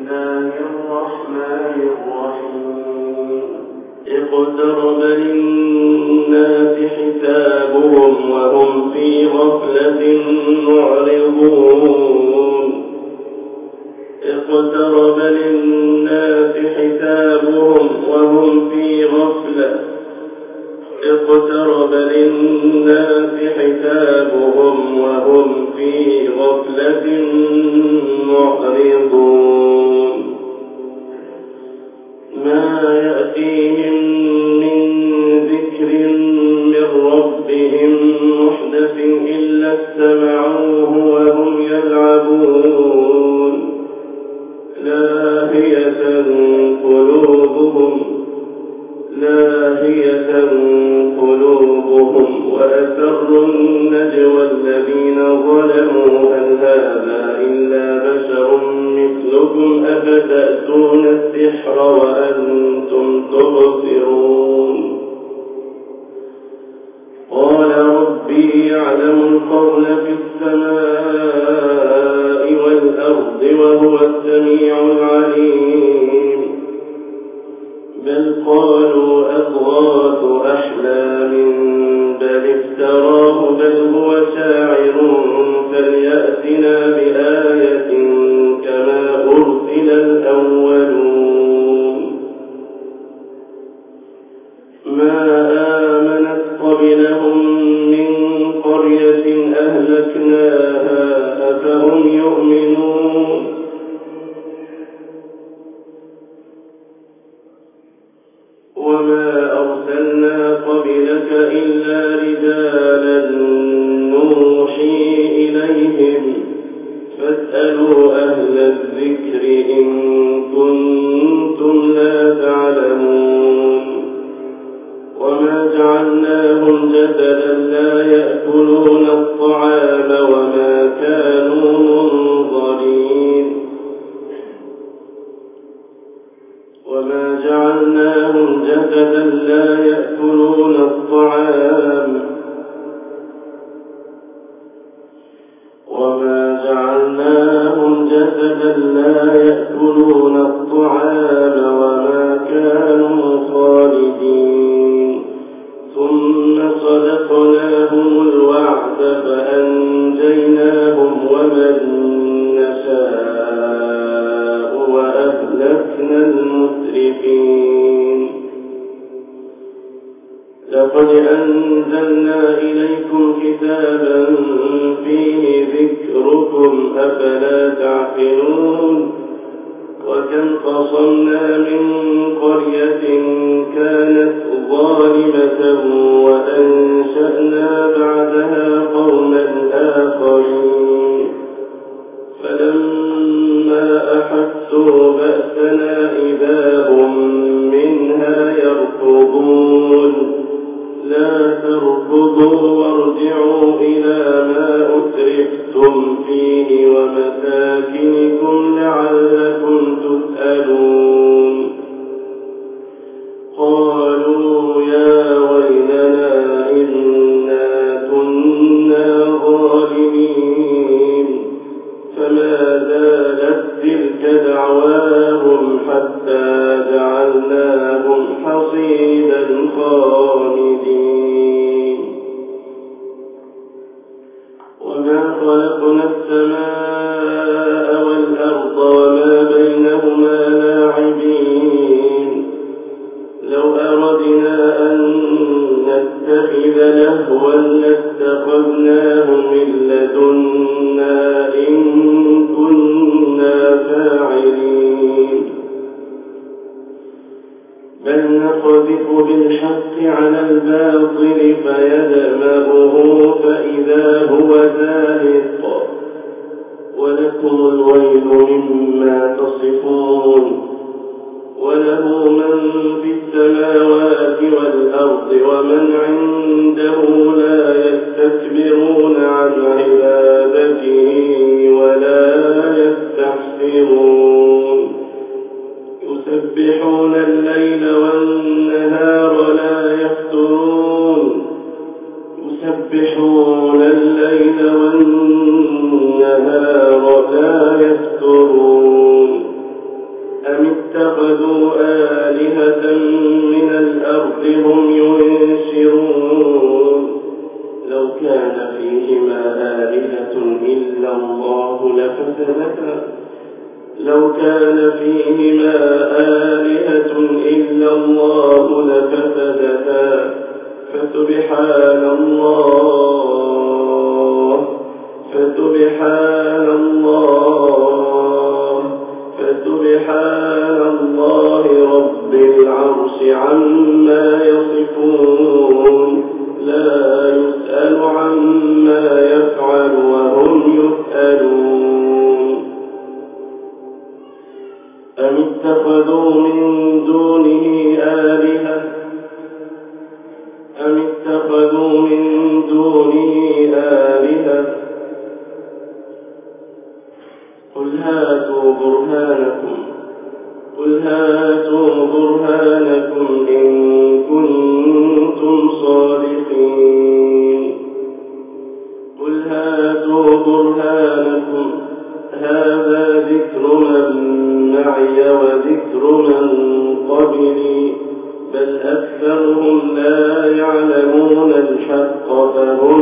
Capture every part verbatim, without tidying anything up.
الله الرحمن الرحيم اقترب للناس حسابهم وهم في غفلة معرضون اقترب للناس حسابهم وهم في غفلة اقترب للناس حسابهم وهم في غفلة معرضون ما يأتيهم من ذكر من ربهم محدث إلا استمعوه وهم يلعبون لاهية قلوبهم لاهية قلوبهم وأسروا النجوى الذين ظلموا هل هذا إلا بشر مثلكم أفتأتون السحر وأنتم تبصرون قال ربي يعلم القول في السماء والأرض وهو السميع العليم بل قالوا أضغاث أحلام بل افتراه بل هو شاعر فليأتنا بآية كما أرسل الأولون ما آمنت قبلهم من قرية أهلكناها أفهم يؤمنون وما أرسلنا قبلك إلا رجالا نوحي إليهم فاسألوا أهل الذكر إن كنتم لا تعلمون وما جعلناهم جسدا لا يأكلون الطعام وما كانوا منظرين وما جعلناهم جسدا لا يأكلون الطعام وما جعلناهم جسدا لا يأكلون الطعام وما كانوا خالدين ثم صدقناهم الوعد فأنجيناهم ومن نشاء وأهلكنا المسرفين لقد أنزلنا إليكم كتابا فيه ذكركم أفلا تعقلون وكم قصمنا من قرية كانت ظالمة وأنشأنا بعدها قوما آخرين فلما أحسوا بأسنا إذا هم منها يركضون لا تركضوا وارجعوا إلى ما أترفتم فيه ومساكنكم لعلكم تسألون قالوا يا ويلنا إنا كنا ظالمين فما زالت تلك دعواهم حتى جعلناهم حصيدا خامدين وما خلقنا السماء والأرض وما بينهما لاعبين لو أردنا أن نتخذ لهوا لاتخذناه من لدنا إن كنا فاعلين بل نقذف بالحق على الباطل فيدمغه فإذا هو زاهق ولكم الويل مما تصفون وله من في السماوات والأرض ومن عنده لا يستكبرون عن عبادته ولا يستحسرون يسبحون الليل والنهار لا يفترون يسبحون الليل والنهار لا يفترون لو كان فيهما آلهة إلا الله لفسدتا فسبحان الله فسبحان الله فسبحان الله رب العرش عما يصفون لا يسأل عما يفعل وهم يسألون أم اتخذوا من دونه آلهة أم اتخذوا من دونه آلهة قل هاتوا برهانكم قل هاتوا برهانكم إن كنتم صادقين قل هاتوا برهانكم هذا ذكر من معي وذكر من قبلي بل أكثرهم لا يعلمون الحق فهم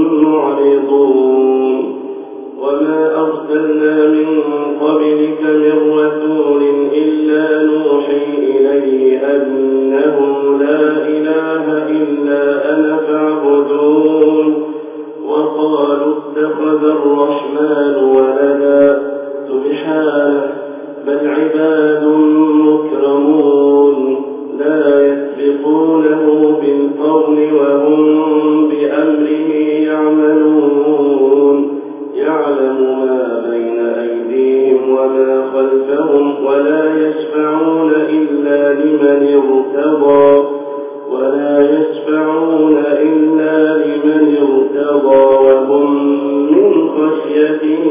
معرضون وما أرسلنا من قبلك من رسول إلا نوحي إليه أنه لا إله إلا أنا فاعبدون وقالوا اتخذ الرحمن ولدا سبحانه بل عباد مكرمون لا يسبقونه بالقول وهم بأمره يعملون يعلم ما بين أيديهم وما خلفهم ولا يشفعون إلا لمن ارتضى ولا يشفعون إلا لمن ارتضى وهم من خشيته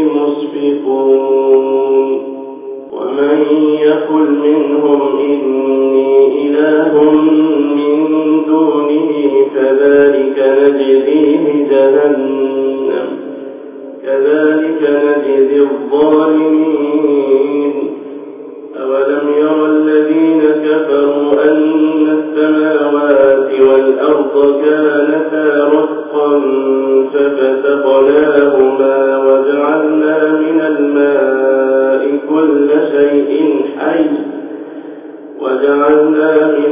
مشفقون ومن يقل منهم إني إله من دونه كذلك نجزيه جهنم كذلك نجزي الظالمين أولم ير الذين كفروا أن السماوات والأرض كانتا رتقا ففتقناهما وجعلنا من الماء كل شيء حي وجعلنا من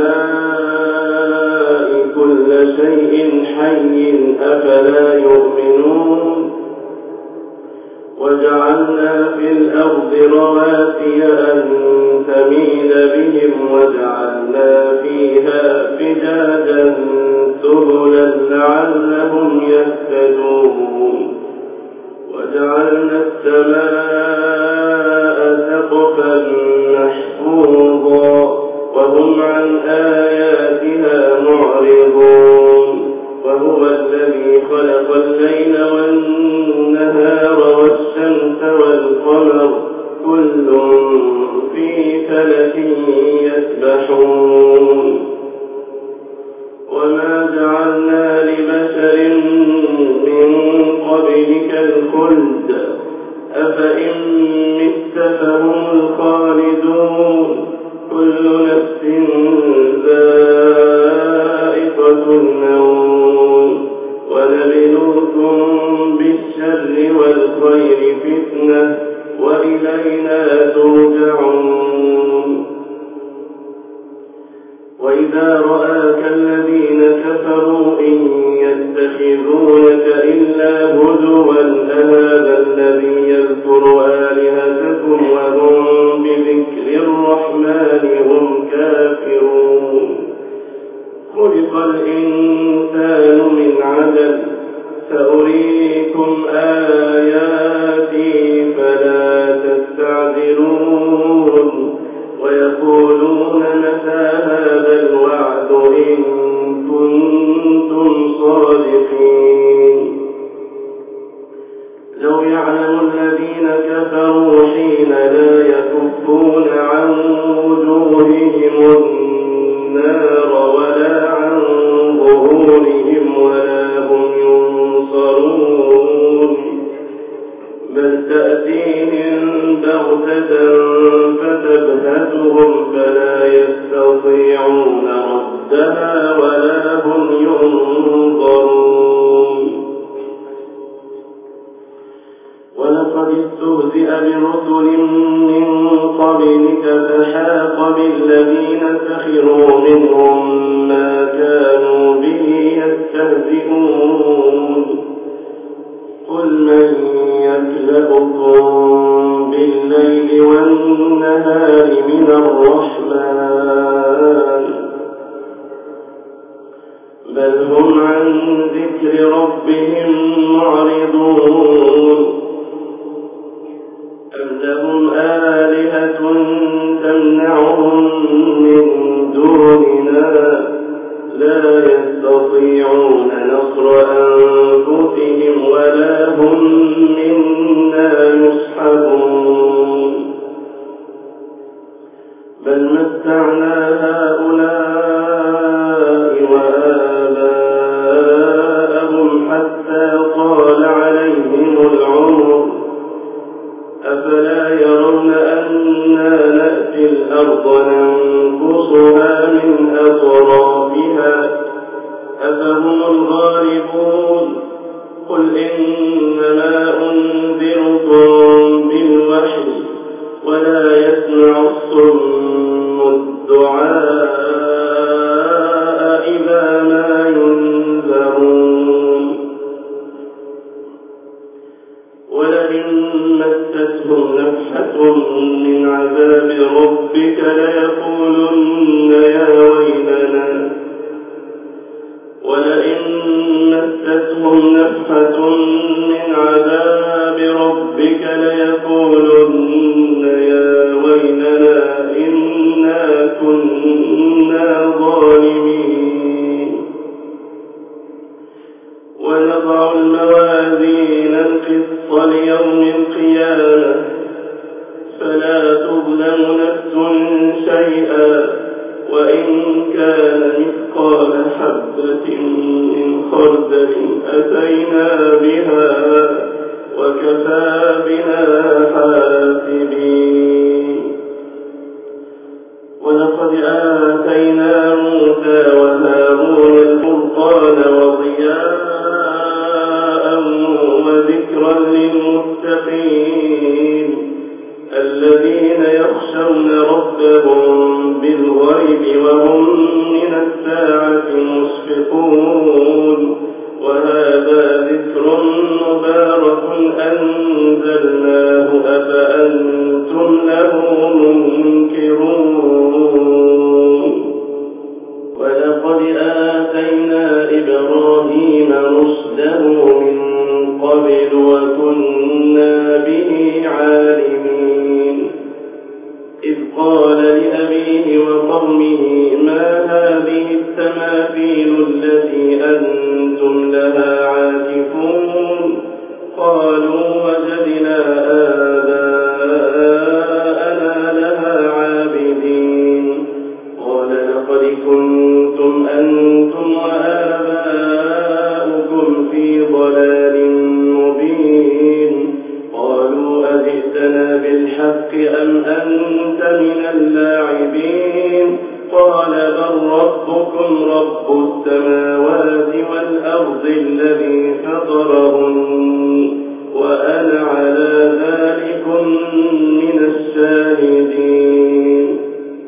الماء كل شيء حي أفلا يؤمنون وجعلنا في الأرض رواسي أن تميد بهم وجعلنا فيها فجاجا سبلا لعلهم يهتدون وجعلنا السماء سقفا محفوظا وهم عن آياتها معرضون وهو الذي خلق الليل والنهار والشمس والقمر كل في فلك يسبحون وما جعلنا لبشر من قبلك الخلد أفإن مت فهم الخالدون كل نفس ذائقة الموت ونبلوكم بالشر والخير فتنة وإلينا ترجعون وإذا رآك الذين كفروا إن يتخذونك إلا هزوا أهذا الذي يذكر آلهتكم وهم بذكر الرحمن هم كافرون خلق الإنسان من عجل سأريكم آياتي فلا تستعجلون ويقولون متى هذا الوعد إن كنتم صادقين لو يعلم الذين كفروا حين لا يكفون عن وجوههم النار ولا عن ظهورهم ولا هم ينصرون بل تأتيهم بغتة فتبهتهم فلا يستطيعون ردها ولا هم ينظرون ولقد استهزئ برسل من قبلك فحاق بالذين سخروا منهم ما كانوا به يستهزئون قل من يكلؤكم بالليل والنهار من الرحمن بل هم عن ذكر ربهم معرضون أم لهم آلهة تمنعهم من دوننا لا يستطيعون نصر أنفسهم ولا هم منا يصحبون بل متعنا هؤلاء وآباءهم حتى طال عليهم العمر أفلا يرون أنا نأتي الأرض ننقصها من أطرافها أفهم الغالبون قل إنما أنذركم بالوحي ولا يسمع الصم الدعاء إذا ما ينذرون ولئن مستهم نفحة من عذاب ربك ليقولن يا ويلنا ولئن مستهم نفحة من عذاب ربك ليقولن يا ويلنا إنا كنا ظالمين ونضع الموازين القسط ليوم القيامة فلا تظلم نفس شيئا وإن كان مثقال حبة من خردل أتينا بها وكفى بنا حاسبين ولقد آتينا موسى وهارون الفرقان وضياء وذكرا للمتقين الذين يخشون ربهم بالغيب وهم من الساعة مشفقون وهذا ذكر مبارك أنزلناه أفأنتم له منكرون ولقد آتينا إبراهيم رشده من قبل وكنا به عالمين إذ قال لأبيه وقومه ما هذه التماثيل التي أنتم لها عاكفون قالوا وجدنا آباءنا لها عابدين قال لقد كنتم أنتم وآباؤكم في ضلال مبين قالوا أجئتنا بالحق أم أنت من اللاعبين قال بل ربكم رب السماوات والأرض الذي فطرهن وأنا على ذلكم من الشاهدين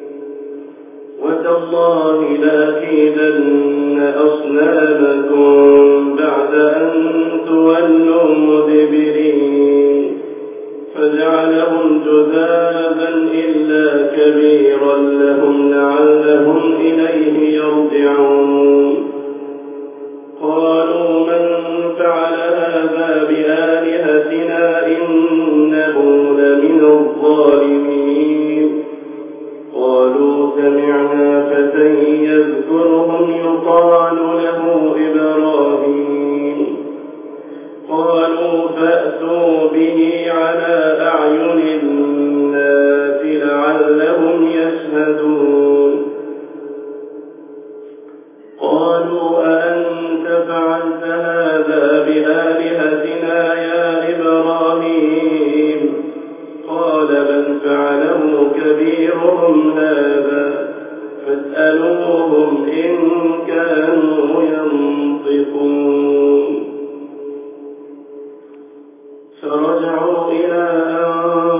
وتالله لأكيدن أصنامكم بعد أن تولوا مدبرين فجعلهم جذاذا إلا كبيرا لهم لعلهم إليه يرجعون قالوا من فعل هذا بآلهتنا إنه لمن الظالمين قالوا سمعنا فتى يذكرهم يقال له إبراهيم قالوا فأتوا به على أعين الناس لعلهم يشهدون قالوا أأنت فعلت هذا بآلهتنا يا إبراهيم قال بل فعله كبيرهم هذا فاسألوهم إن كانوا ينطقون فرجعوا إلى أنفسهم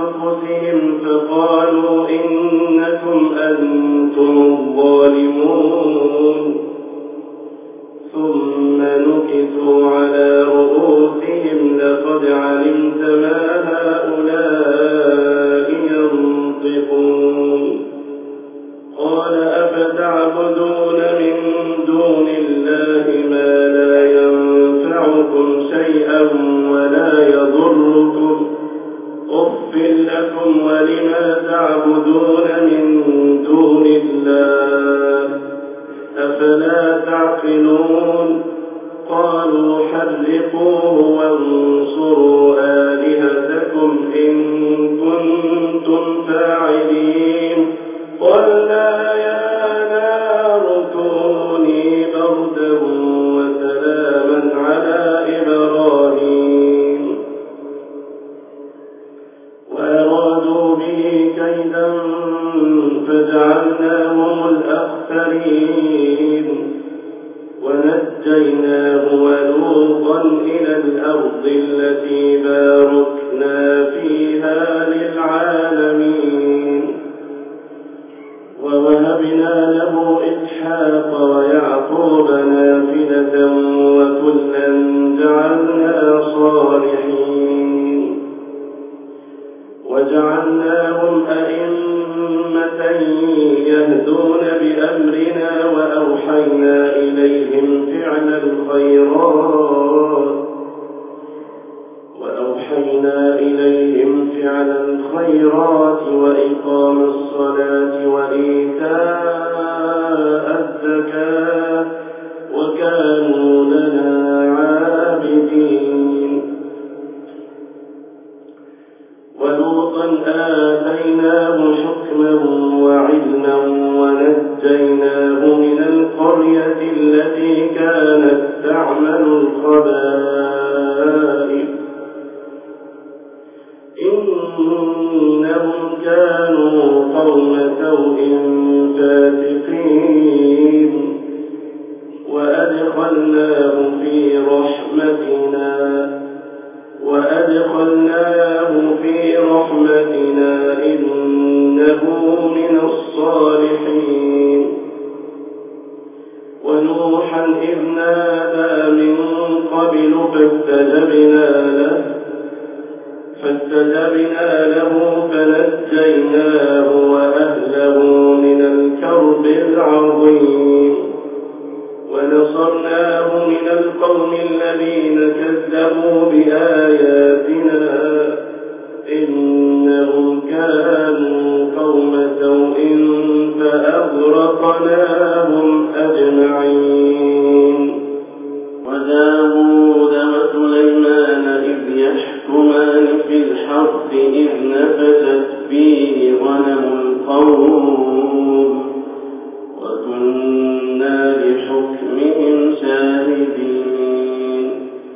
ولما تعبدون من دون الله أفلا تعقلون قالوا حرقوه وانصروا آلهتكم إن كنتم فاعلين قلنا يا نار كوني بردا وسلاما على إبراهيم وأرادوا به كيدا فجعلناهم الأخسرين ونجيناه ولوطا إلى الأرض التي باركنا فيها للعالمين ووهبنا له إسحاق ويعقوب نافلة وكلا جعلنا صالحين وجعلناهم أئمة يهدون بأمرنا وأوحينا إليهم فعل الخيرات وأوحينا إليهم فعل الخيرات وإقام الصلاة وإيتاء الزكاة وكانوا لنا عابدين ولوطا آتيناه حكما وعلما ونجيناه من القرية التي كانت تعمل الخبائث إنهم كانوا قوم سوء فاسقين وأدخلناه في رحمتنا وأدخلناه في رحمتنا إنه من الصالحين ونوحا إذ نادى من قبل فاستجبنا له فاستجبنا له فنجيناه وأهله من الكرب العظيم ونصرناه من القوم الذين كذبوا بآياتنا إنهم كانوا قوم سوء فأغرقناهم أجمعين وداود وسليمان إذ يحكمان في الحرث إذ نفشت فيه غنم القوم وكنا لحكمهم شاهدين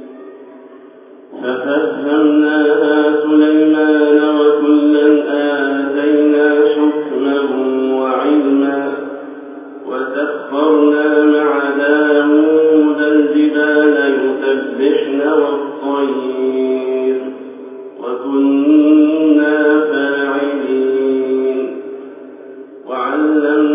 ففهمناها سليمان وكلا آتينا حكما وعلما وسخرنا مع داود الجبال يسبحن والطير وكنا فاعلين وعلمنا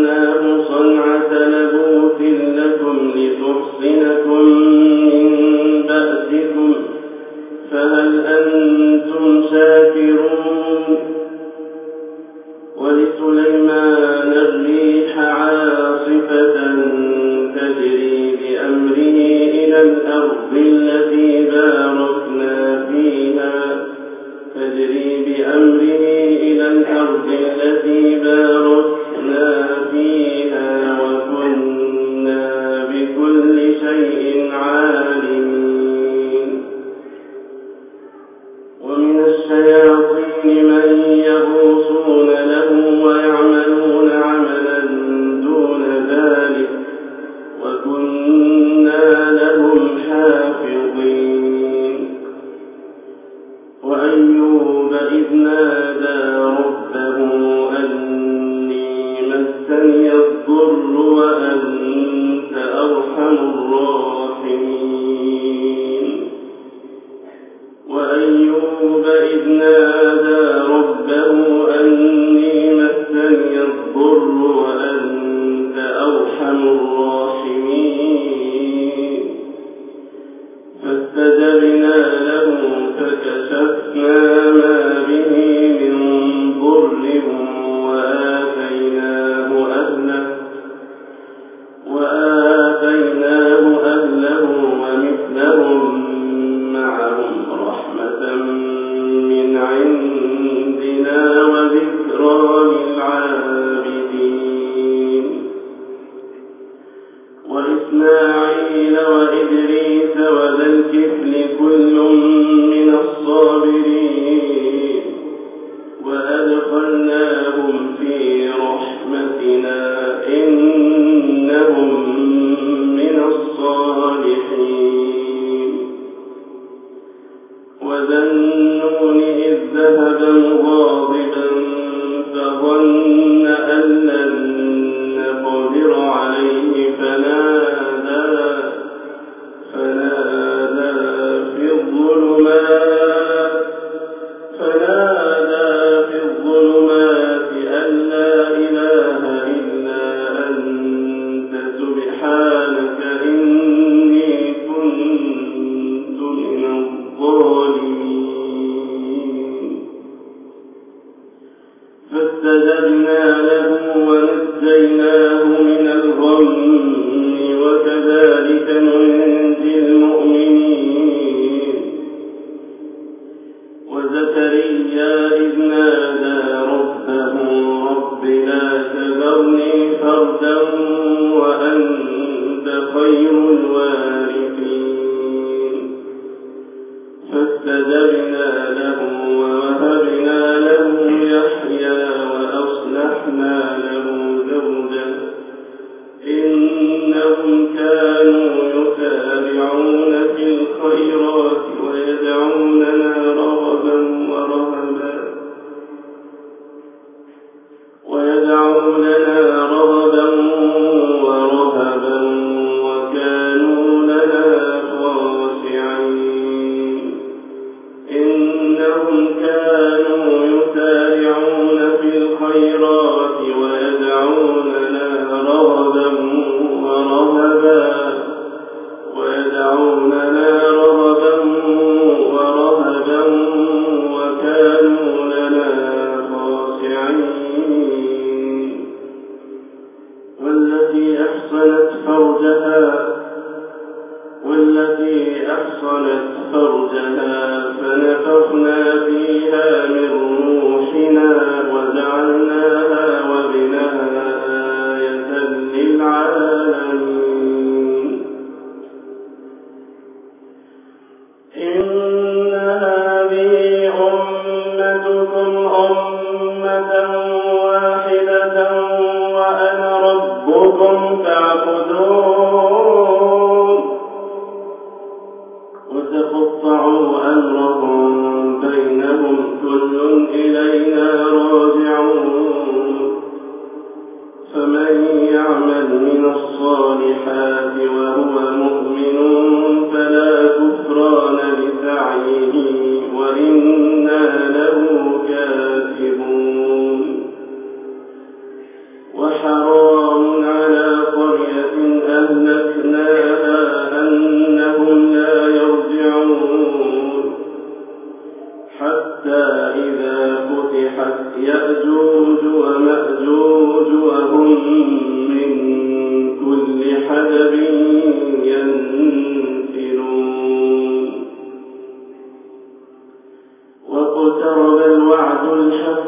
فاستجبنا له ونجيناه من الغم وكذلك ننجي المؤمنين. وزكريا إذ نادى ربه رب لا تذرني فردا وأنت خير الوارثين. فاستجبنا له ووهبنا له يحيى وأصلحنا له زوجه إنهم كانوا يسارعون في الخيرات ويدعوننا رغبا ورهبا ويدعوننا رغبا ورهبا وكانوا لنا خاشعين. إنهم كانوا يسارعون في الخيرات ويدعوننا رغبا ورهبا ويدعوننا رغبا ورهبا وكانوا لنا خاشعين. والتي أحصنت فرجها والتي أحصنت فرجها فنفخنا فيها من روحنا وجعلناها وابنها آية للعالمين. إن هذه أمتكم أمة واحدة وأنا ربكم فاعبدون. وتقطعوا أمرهم بينهم كل إلينا راجعون. فمن يعمل من الصالحات وهو مؤمن فلا كفران لسعيه وإنا له كاتبون. وحرام على قرية أهلكناها أنهم لا يرجعون حتى إذا فتحت يأجوج ومأجوج وهم من كل حدب ينسلون. واقترب الوعد الحق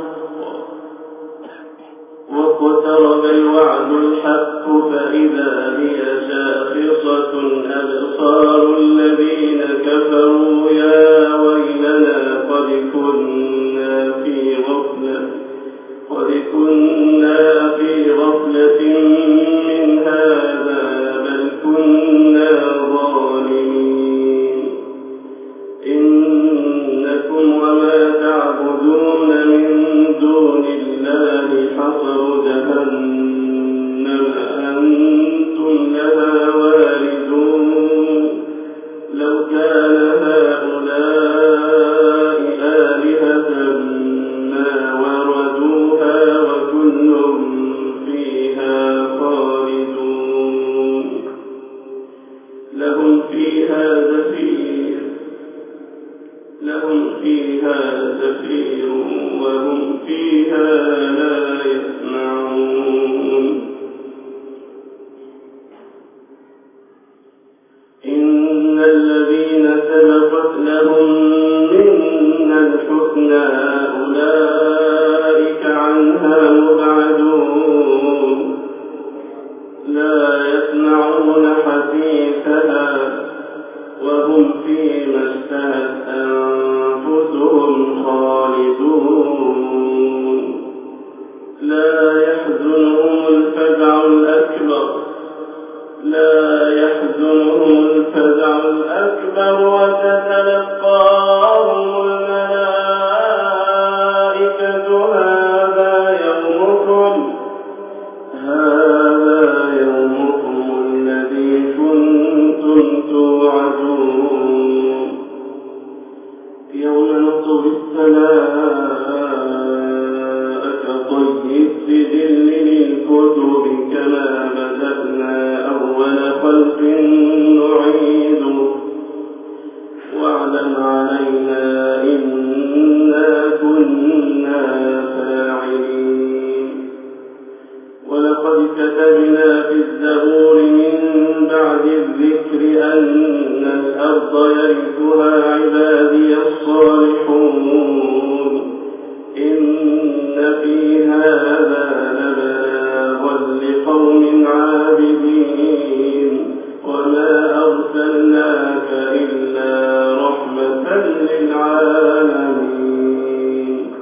واقترب الوعد الحق فإذا هي شاخصة أبصار الذين كفروا يا ويلنا قد كنا في غفلة قد كنا في غفلة من هذا بل كنا ظالمين. إنكم وما تعبدون من دون الله حصب جهنم أنتم لها واردون. لو كان هؤلاء آلهة ما وردوها وكل فيها خالدون. لهم فيها زفير لهم فيها زفير وهم فيها لا يسمعون. إن الذين سبقت لهم منا الحسنى أولئك عنها مبعدون. لا يسمعون حسيسها وهم فيما اشتهت أنفسهم خالدون. لا يحزنهم الفزع الأكبر لا يحزنهم الفزع الأكبر وتتلقاهم الملائكة هذا يومكم هذا يومكم الذي كنتم توعدون. يوم نطوي السماء كطي السجل للكتب كما بدأنا أول خلق نعيده وعدا علينا إنا كنا فاعلين. كتبنا في الزبور من بعد الذكر أن الأرض يرثها عبادي الصالحون إن في هذا لبلاغا لقوم عابدين وما أرسلناك إلا رحمة للعالمين.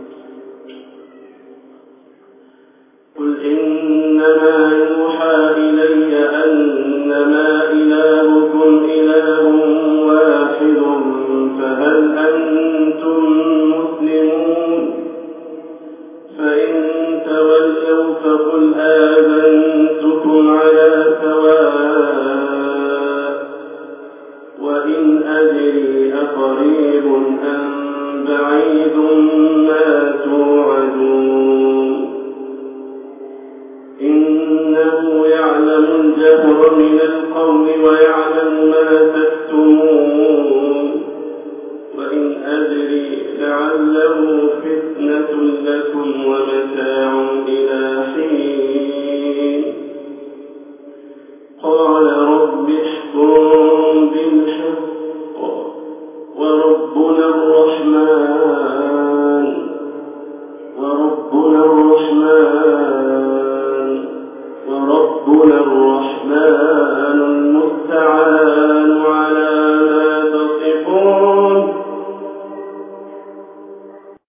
قل إنما يوحى إلي أنما إلهكم إله واحد فهل أنتم مسلمون؟ فإن تولوا فقل آذنتكم على